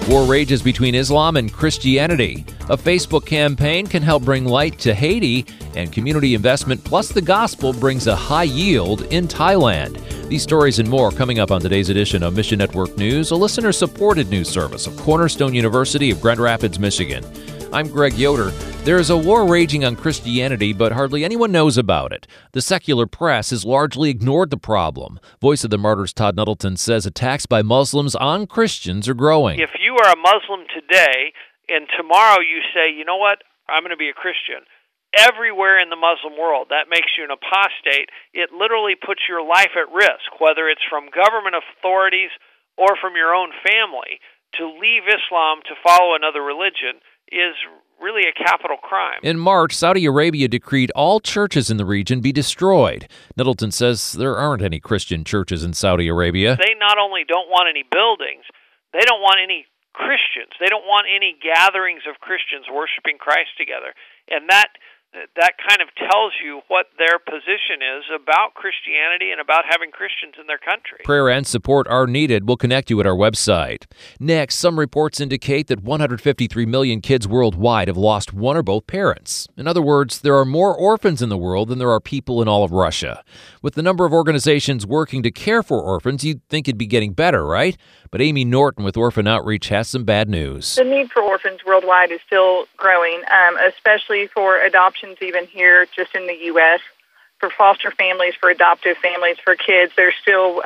War rages between Islam and Christianity. A Facebook campaign can help bring light to Haiti, and community investment plus the gospel brings a high yield in Thailand. These stories and more coming up on today's edition of Mission Network News, a listener-supported news service of Cornerstone University of Grand Rapids, Michigan. I'm Greg Yoder. There is a war raging on Christianity, but hardly anyone knows about it. The secular press has largely ignored the problem. Voice of the Martyrs Todd Nuttleton says attacks by Muslims on Christians are growing. If you are a Muslim today and tomorrow you say, you know what, I'm going to be a Christian, everywhere in the Muslim world, that makes you an apostate. It literally puts your life at risk, whether it's from government authorities or from your own family. To leave Islam to follow another religion is really a capital crime. In March, Saudi Arabia decreed all churches in the region be destroyed. Nuttleton says there aren't any Christian churches in Saudi Arabia. They not only don't want any buildings, they don't want any Christians. They don't want any gatherings of Christians worshiping Christ together. And that kind of tells you what their position is about Christianity and about having Christians in their country. Prayer and support are needed. We'll connect you at our website. Next, some reports indicate that 153 million kids worldwide have lost one or both parents. In other words, there are more orphans in the world than there are people in all of Russia. With the number of organizations working to care for orphans, you'd think it'd be getting better, right? But Amy Norton with Orphan Outreach has some bad news. The need for orphans worldwide is still growing, especially for adoptions even here just in the U.S., for foster families, for adoptive families, for kids. There's still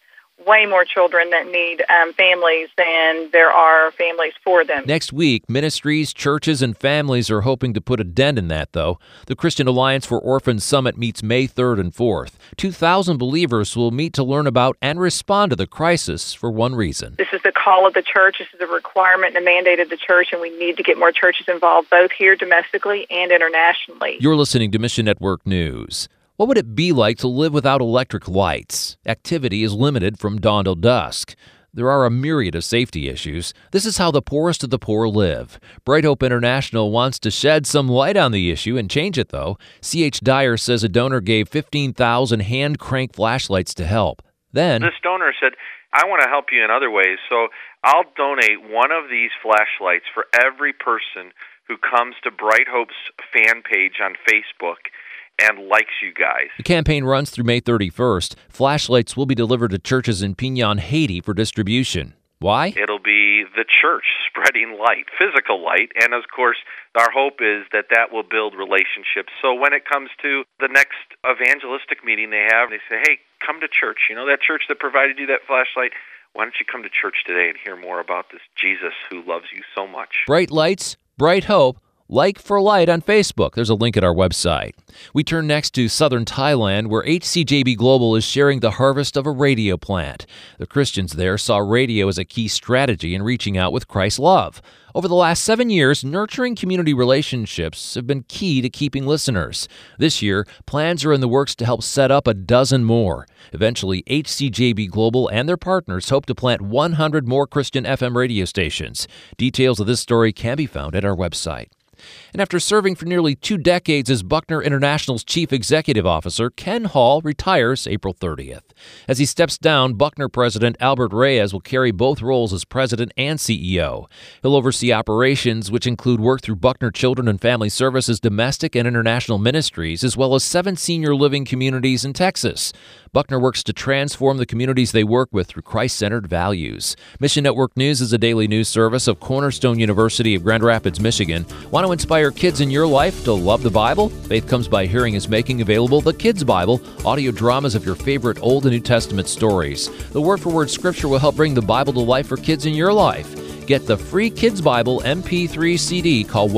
way more children that need families than there are families for them. Next week, ministries, churches, and families are hoping to put a dent in that, though. The Christian Alliance for Orphans Summit meets May 3rd and 4th. 2,000 believers will meet to learn about and respond to the crisis for one reason. This is the call of the church. This is a requirement and a mandate of the church, and we need to get more churches involved, both here domestically and internationally. You're listening to Mission Network News. What would it be like to live without electric lights? Activity is limited from dawn till dusk. There are a myriad of safety issues. This is how the poorest of the poor live. Bright Hope International wants to shed some light on the issue and change it, though. C.H. Dyer says a donor gave 15,000 hand-crank flashlights to help. Then this donor said, I want to help you in other ways, so I'll donate one of these flashlights for every person who comes to Bright Hope's fan page on Facebook and likes you guys. The campaign runs through May 31st. Flashlights will be delivered to churches in Pinyon, Haiti for distribution. Why? It'll be the church spreading light, physical light, and of course, our hope is that will build relationships. So when it comes to the next evangelistic meeting they have, they say, hey, come to church. You know that church that provided you that flashlight? Why don't you come to church today and hear more about this Jesus who loves you so much? Bright lights, bright hope. Like for Light on Facebook. There's a link at our website. We turn next to southern Thailand, where HCJB Global is sharing the harvest of a radio plant. The Christians there saw radio as a key strategy in reaching out with Christ's love. Over the last 7 years, nurturing community relationships have been key to keeping listeners. This year, plans are in the works to help set up a dozen more. Eventually, HCJB Global and their partners hope to plant 100 more Christian FM radio stations. Details of this story can be found at our website. And after serving for nearly 2 decades as Buckner International's chief executive officer, Ken Hall retires April 30th. As he steps down, Buckner president Albert Reyes will carry both roles as president and CEO. He'll oversee operations, which include work through Buckner Children and Family Services domestic and international ministries, as well as 7 senior living communities in Texas. Buckner works to transform the communities they work with through Christ-centered values. Mission Network News is a daily news service of Cornerstone University of Grand Rapids, Michigan. Want to inspire kids in your life to love the Bible? Faith Comes by Hearing is making available the Kids Bible, audio dramas of your favorite Old and New Testament stories. The word-for-word scripture will help bring the Bible to life for kids in your life. Get the free Kids Bible MP3 CD. Call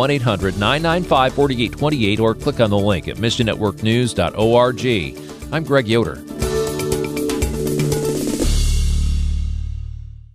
1-800-995-4828 or click on the link at missionnetworknews.org. I'm Greg Yoder.